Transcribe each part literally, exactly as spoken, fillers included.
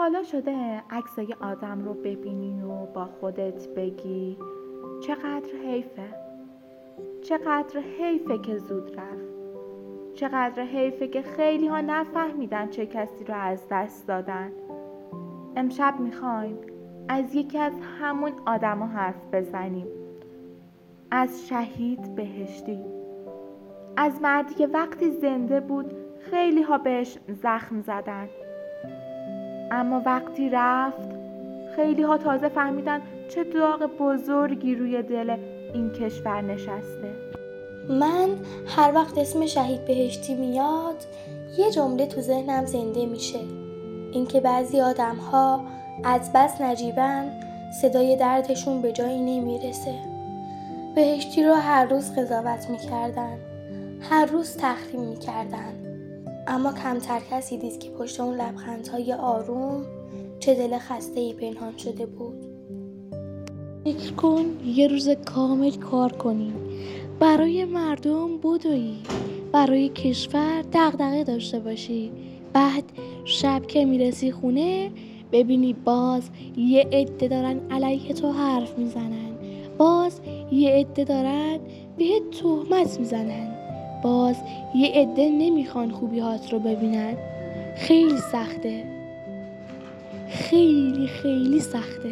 حالا شده عکسای آدم رو ببینی و با خودت بگی چقدر حیفه، چقدر حیفه که زود رفت، چقدر حیفه که خیلی ها نفهمیدن چه کسی رو از دست دادن. امشب میخوایم از یکی از همون آدم ها حرف بزنیم، از شهید بهشتی، از مردی که وقتی زنده بود خیلی ها بهش زخم زدن، اما وقتی رفت خیلی ها تازه فهمیدن چه داغ بزرگی روی دل این کشور نشسته. من هر وقت اسم شهید بهشتی میاد یه جمله تو ذهنم زنده میشه، اینکه بعضی آدم‌ها از بس نجیبن صدای دردشون به جایی نمیرسه. بهشتی رو هر روز قضاوت میکردن، هر روز تحریم میکردن، اما کمتر کسی دید که پشت اون لبخندهای آروم چه دل خسته‌ای پنهان شده بود. فکر کن یه روز کامل کار کنی، برای مردم بدوی، برای کشور دغدغه داشته باشی، بعد شب که میرسی خونه ببینی باز یه عده دارن علیه تو حرف میزنن، باز یه عده دارن بهت تهمت میزنن، باز یه عده نمیخوان خوبی‌هات رو ببینن. خیلی سخته، خیلی خیلی سخته.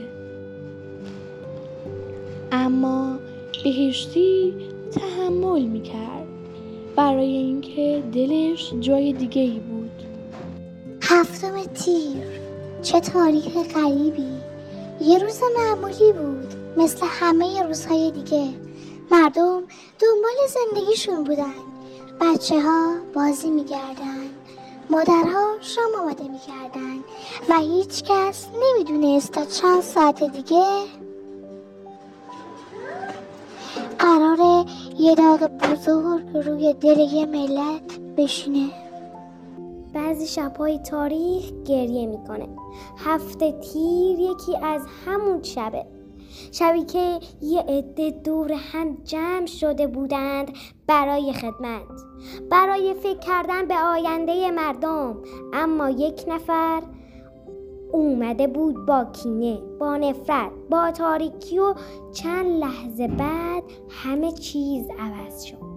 اما بهشتی تحمل میکرد برای اینکه دلش جای دیگه ای بود. هفتم تیر، چه تاریخ غریبی. یه روز معمولی بود مثل همه روزهای دیگه. مردم دنبال زندگیشون بودن، بچه ها بازی میگردن، مادرها شام آماده میکردن و هیچ کس نمیدونست تا چند ساعت دیگه قراره یه داغ بزرگ روی دل یه ملت بشینه. بعضی شب‌های تاریخ گریه میکنه. هفته تیر یکی از همون شبه، شبی که یه عده دور هم جمع شده بودند برای خدمت، برای فکر کردن به آینده مردم، اما یک نفر اومده بود با کینه، با نفرت، با تاریکی و چند لحظه بعد همه چیز عوض شد.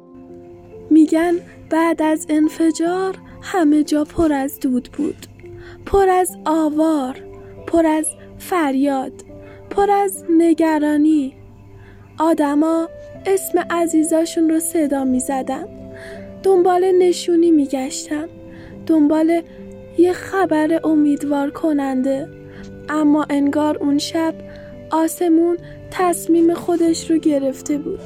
میگن بعد از انفجار همه جا پر از دود بود، پر از آوار، پر از فریاد، پر از نگرانی. آدما اسم عزیزاشون رو صدا میزدن، دنبال نشونی میگشتن، دنبال یه خبر امیدوار کننده، اما انگار اون شب آسمون تصمیم خودش رو گرفته بود.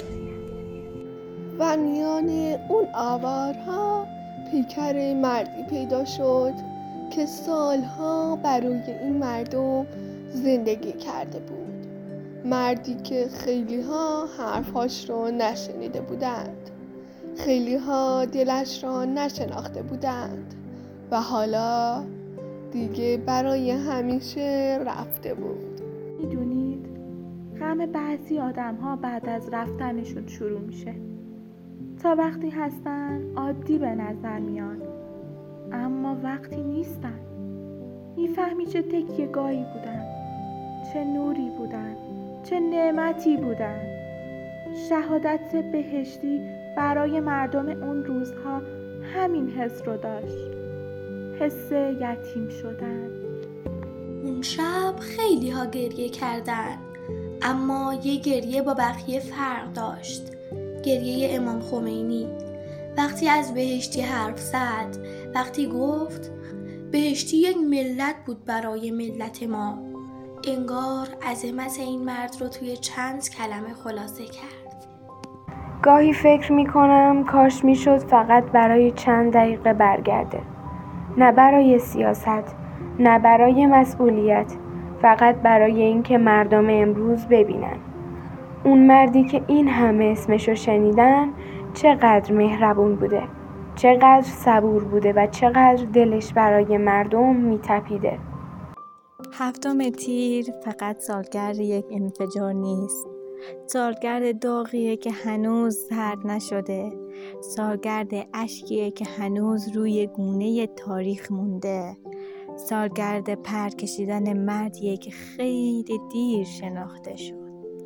و میان اون آوارها پیکر مردی پیدا شد که سالها برای این مردم زندگی کرده بود. مردی که خیلی ها حرفاش رو نشنیده بودند، خیلی ها دلش را نشناخته بودند و حالا دیگه برای همیشه رفته بود. میدونید غم بعضی آدم ها بعد از رفتنشون شروع میشه. تا وقتی هستن عادی به نظر میان، اما وقتی نیستن میفهمی چه تکیه‌گاهی بودن، چه نوری بودن، چه نعمتی بودن. شهادت بهشتی برای مردم اون روزها همین حس رو داشت، حس یتیم شدن. اون شب خیلی ها گریه کردن، اما یه گریه با بقیه فرق داشت. گریه امام خمینی وقتی از بهشتی حرف زد، وقتی گفت بهشتی یک ملت بود برای ملت ما، انگار عظمت این مرد رو توی چند کلمه خلاصه کرد. گاهی فکر میکنم کاش میشد فقط برای چند دقیقه برگرده، نه برای سیاست، نه برای مسئولیت، فقط برای اینکه مردم امروز ببینن اون مردی که این همه اسمشو شنیدن چقدر مهربون بوده، چقدر صبور بوده و چقدر دلش برای مردم میتپیده. هفتم تیر فقط سالگرد یک انفجار نیست، سالگرد داغیه که هنوز زرد نشده، سالگرد اشکیه که هنوز روی گونه تاریخ مونده، سالگرد پر کشیدن مردیه که خیلی دیر شناخته شد.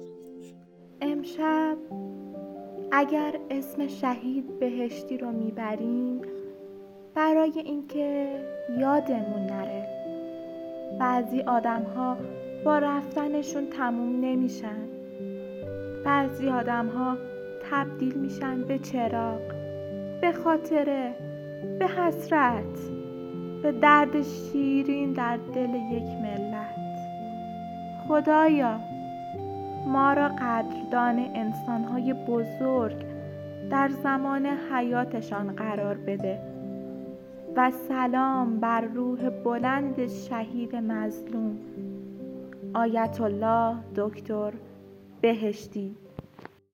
امشب اگر اسم شهید بهشتی رو میبریم برای اینکه یادمون نره بعضی آدم ها با رفتنشون تموم نمیشن، بعضی آدم ها تبدیل میشن به چراغ، به خاطره، به حسرت، به درد شیرین در دل یک ملت. خدایا ما را قدردان انسان‌های بزرگ در زمان حیاتشان قرار بده و سلام بر روح بلند شهید مظلوم آیت الله دکتر بهشتی.